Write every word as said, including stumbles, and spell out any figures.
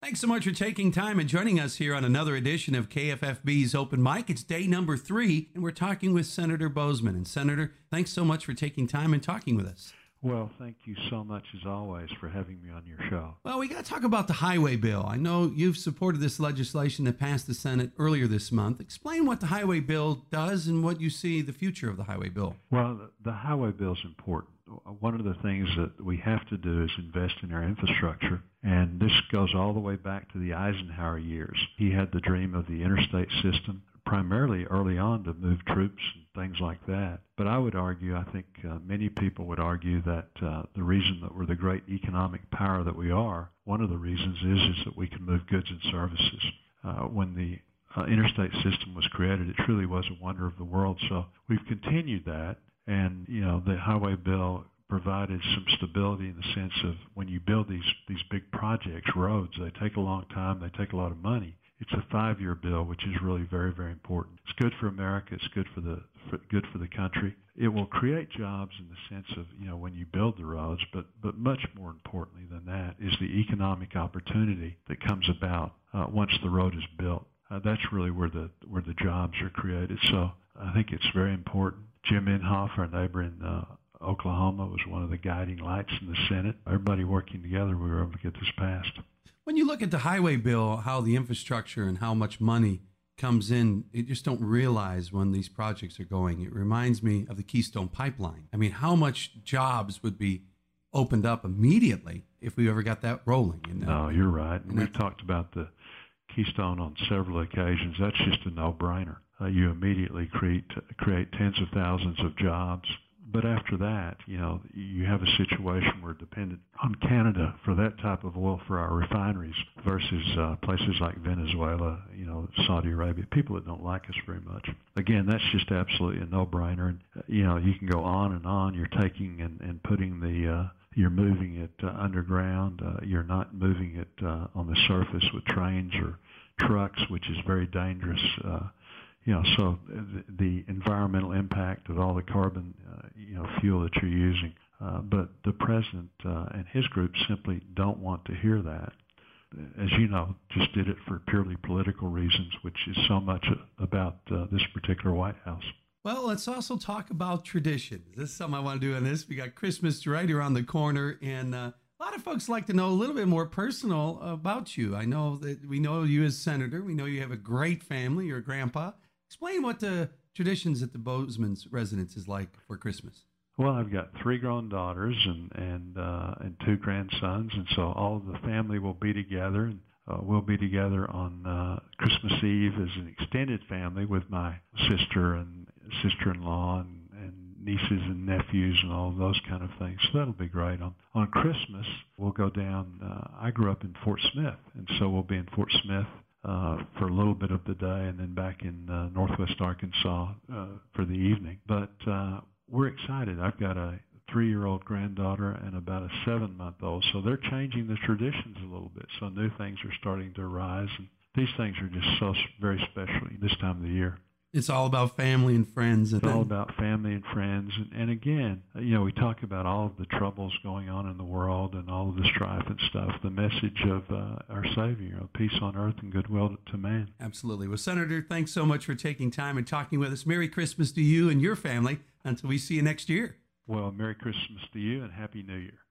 Thanks so much for taking time and joining us here on another edition of K F F B's Open Mic. It's day number three, and we're talking with Senator Boozman. And Senator, thanks so much for taking time and talking with us. Well, thank you so much, as always, for having me on your show. Well, we got to talk about the highway bill. I know you've supported this legislation that passed the Senate earlier this month. Explain what the highway bill does and what you see the future of the highway bill. Well, the, the highway bill is important. One of the things that we have to do is invest in our infrastructure, and this goes all the way back to the Eisenhower years. He had the dream of the interstate system, primarily early on to move troops and things like that. But I would argue, I think uh, many people would argue that uh, the reason that we're the great economic power that we are, one of the reasons is, is that we can move goods and services. Uh, when the uh, interstate system was created, it truly was a wonder of the world. So we've continued that. And, you know, the highway bill provided some stability in the sense of when you build these, these big projects, roads, they take a long time, they take a lot of money. It's a five-year bill, which is really very, very important. It's good for America. It's good for the for, good for the country. It will create jobs in the sense of, you know, when you build the roads, but, but much more importantly than that is the economic opportunity that comes about uh, once the road is built. Uh, that's really where the where the jobs are created. So I think it's very important. Jim Inhofe, our neighbor in uh, Oklahoma, was one of the guiding lights in the Senate. Everybody working together, we were able to get this passed. When you look at the highway bill, how the infrastructure and how much money comes in, you just don't realize when these projects are going. It reminds me of the Keystone Pipeline. I mean, how much jobs would be opened up immediately if we ever got that rolling? You know? No, you're right. And we've talked about the Keystone on several occasions. That's just a no-brainer. Uh, you immediately create create tens of thousands of jobs. But after that, you know, you have a situation where dependent on Canada for that type of oil for our refineries versus uh, places like Venezuela, you know, Saudi Arabia, people that don't like us very much. Again, that's just absolutely a no-brainer. And, uh, you know, you can go on and on. You're taking and, and putting the, uh, you're moving it uh, underground. Uh, you're not moving it uh, on the surface with trains or trucks, which is very dangerous. Uh, You know, so the, the environmental impact of all the carbon, uh, you know, fuel that you're using. Uh, but the president uh, and his group simply don't want to hear that. As you know, just did it for purely political reasons, which is so much about uh, this particular White House. Well, let's also talk about traditions. This is something I want to do on this. We got Christmas right around the corner, and uh, a lot of folks like to know a little bit more personal about you. I know that we know you as senator. We know you have a great family. You're a grandpa. Explain what the traditions at the Boozman's residence is like for Christmas. Well, I've got three grown daughters and and uh, and two grandsons, and so all of the family will be together, and uh, we'll be together on uh, Christmas Eve as an extended family with my sister and sister-in-law and, and nieces and nephews and all those kind of things. So that'll be great. On on Christmas, we'll go down. Uh, I grew up in Fort Smith, and so we'll be in Fort Smith Uh, for a little bit of the day, and then back in uh, Northwest Arkansas uh, for the evening. But uh, we're excited. I've got a three-year-old granddaughter and about a seven-month-old, so they're changing the traditions a little bit. So new things are starting to arise, and these things are just so very special this time of the year. It's all about family and friends. It's all about family and friends. And, and again, you know, we talk about all of the troubles going on in the world and all of the strife and stuff. The message of uh, our Savior, you know, peace on earth and goodwill to man. Absolutely. Well, Senator, thanks so much for taking time and talking with us. Merry Christmas to you and your family until we see you next year. Well, Merry Christmas to you and Happy New Year.